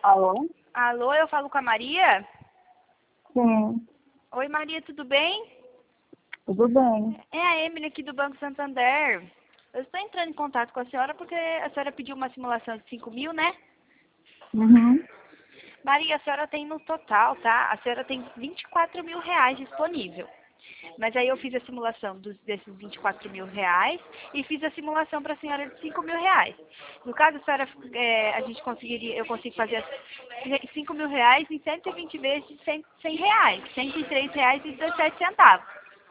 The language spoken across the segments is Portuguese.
Alô? Alô, eu falo com a Maria? Sim, Oi, Maria, tudo bem? tudo bem. É a Emily aqui do Banco Santander. Eu estou entrando em contato com a senhora porque a senhora pediu uma simulação de 5.000, né? Uhum. Maria, a senhora tem no total, tá? A senhora tem R$ 24.000 disponível. Mas aí eu fiz a simulação desses R$ 24.000 e fiz a simulação para a senhora de R$ 5.000. No caso, a senhora, eu consigo fazer R$ 5.000 em 120 vezes de R$ 100, R$ 103,17.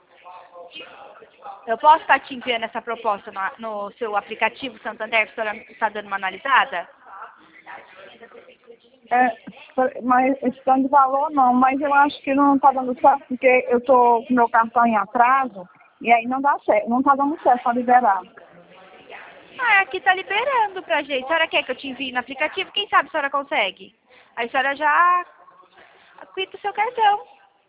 Eu posso estar te enviando essa proposta no seu aplicativo Santander, que a senhora está dando uma analisada? Mas esse tanto de valor não, mas eu acho que não está dando certo porque eu tô com meu cartão em atraso e aí não dá certo, não está dando certo para liberar. Ah, aqui tá liberando pra gente. A senhora quer que eu te envie no aplicativo? Quem sabe a senhora consegue? Aí a senhora já quita o seu cartão.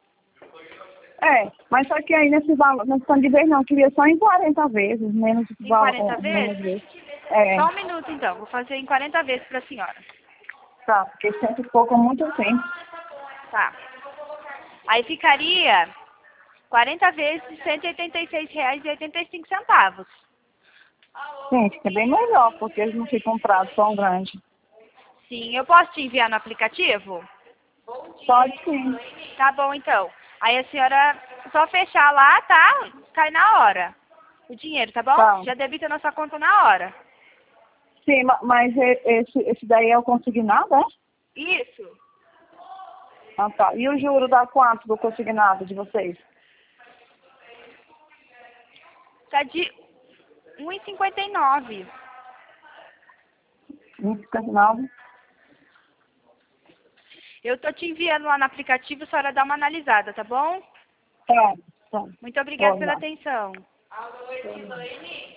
Mas só que aí nesse valor, nesse tanto de vez não, eu queria só em 40 vezes, menos Em 40 menos vezes? vezes. Só um minuto então, vou fazer em 40 vezes pra senhora. Tá, porque cento e pouco é muito tempo. Tá. Aí ficaria 40 vezes de R$ 186,85. Sim, fica bem melhor, porque eles não ficam um prazo tão grande. Sim, eu posso te enviar no aplicativo? Pode sim. Tá bom então. Aí a senhora só fechar lá, tá? Cai na hora. O dinheiro, tá bom? Tá. Já debita na sua conta na hora. Sim, mas esse daí é o consignado, é? Isso. Ah, tá. E o juro dá quanto do consignado de vocês? Tá de 1,59. 1,59? Eu tô te enviando lá no aplicativo, a senhora dá uma analisada, tá bom? Tá, tá. Muito obrigada Vou pela lá. atenção.